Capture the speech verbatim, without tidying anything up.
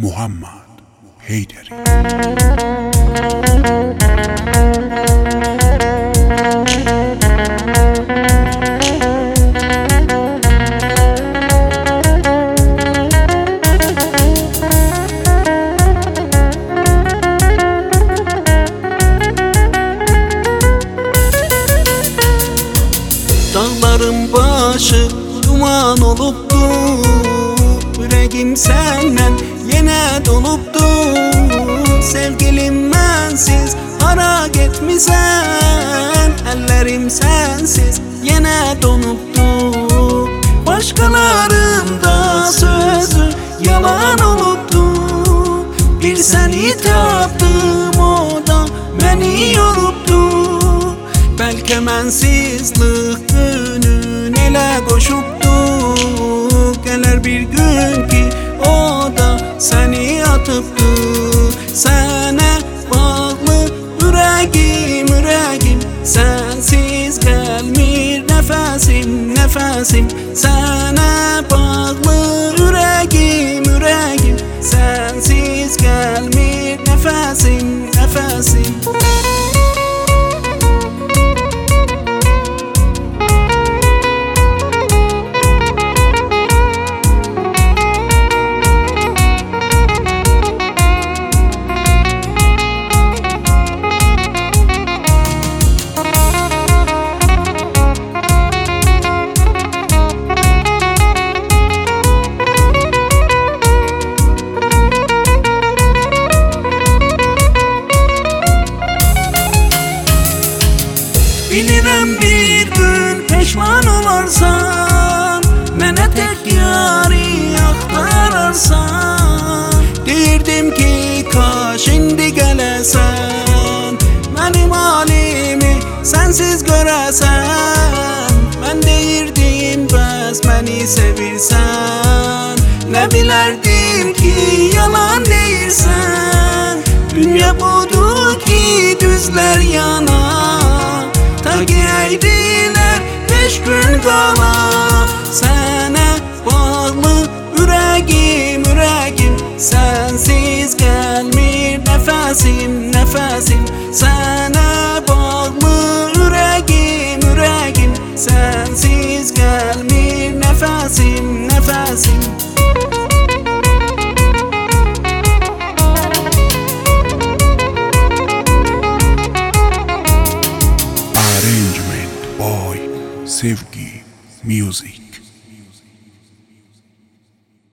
Muhammed Heyderi. Dağların başı duman olupdu, yüreğim senden yine dolupdu. Sevgilim bensiz harak etmişsen, ellerim sensiz yine donupdu. Başkalarında sözü yalan olupdu, bir seni tapdım, o da beni yorupdu. Belki mensizlik günün ele koşupdu, gelir bir gün ki o da seni atıptı. Sana bağlı yüreğim, yüreğim, sensiz gelmir nefesim, nefesim. Sana bağlı yüreğim, yüreğim, sensiz gelmir nefesim, nefesim. Bilirəm bir gün peşman olarsan, mənə tək yari axtararsan. Deyirdim ki kaş indi gələsən, mənim halimi sensiz görəsən. Mən deyirdim bəs məni sevirsən, nə bilərdim ki yalan deyirsən. Dünya budur ki düzlər yanar, ta geydiler beş gün qala. Sənə bağlı yüreğim, yüreğim, sensiz gelmir nefesim, nefesim. Sənə bağlı yüreğim, yüreğim, sensiz gelmir nefesim, nefesim. Arrangement by Sevgi Music.